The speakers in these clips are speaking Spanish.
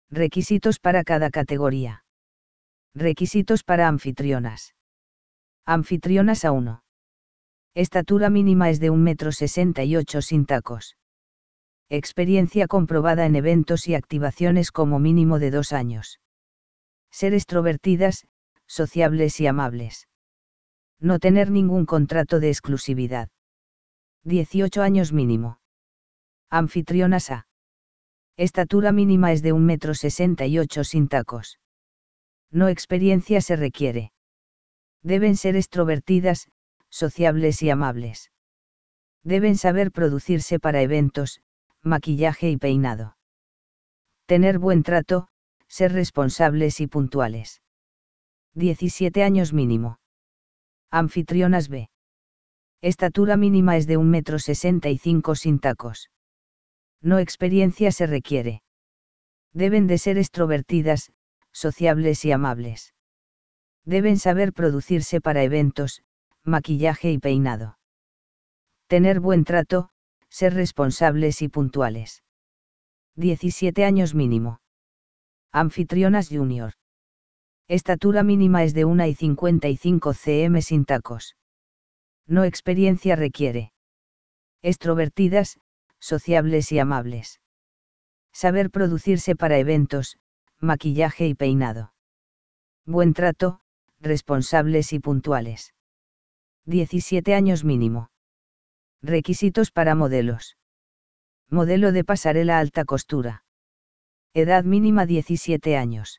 Requisitos para cada categoría. Requisitos para anfitrionas. Anfitrionas A1. Estatura mínima es de 1,68 m sin tacos. Experiencia comprobada en eventos y activaciones como mínimo de 2 años. Ser extrovertidas, sociables y amables. No tener ningún contrato de exclusividad. 18 años mínimo. Anfitrionas A. Estatura mínima es de 1,68 m sin tacos. No experiencia se requiere. Deben ser extrovertidas, sociables y amables. Deben saber producirse para eventos, maquillaje y peinado. Tener buen trato, ser responsables y puntuales. 17 años mínimo. Anfitrionas B. Estatura mínima es de 1,65 m sin tacos. No experiencia se requiere. Deben de ser extrovertidas, sociables y amables. Deben saber producirse para eventos, maquillaje y peinado. Tener buen trato, ser responsables y puntuales. 17 años mínimo. Anfitrionas junior. Estatura mínima es de 1,55 cm sin tacos. No experiencia requiere. Extrovertidas, sociables y amables. Saber producirse para eventos, maquillaje y peinado. Buen trato, responsables y puntuales. 17 años mínimo. Requisitos para modelos. Modelo de pasarela alta costura. Edad mínima 17 años.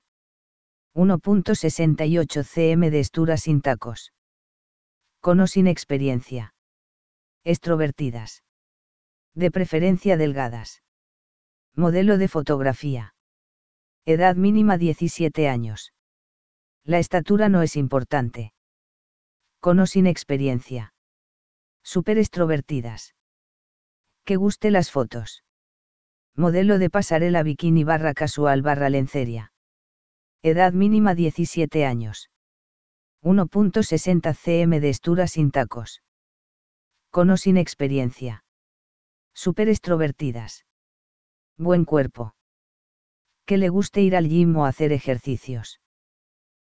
1,68 cm de estura sin tacos. Con o sin experiencia. Extrovertidas. De preferencia delgadas. Modelo de fotografía. Edad mínima 17 años. La estatura no es importante. Con o sin experiencia. Súper extrovertidas. Que guste las fotos. Modelo de pasarela bikini / casual / lencería. Edad mínima 17 años. 1,60 cm de estura sin tacos. Con o sin experiencia. Súper extrovertidas. Buen cuerpo. Que le guste ir al gym o hacer ejercicios.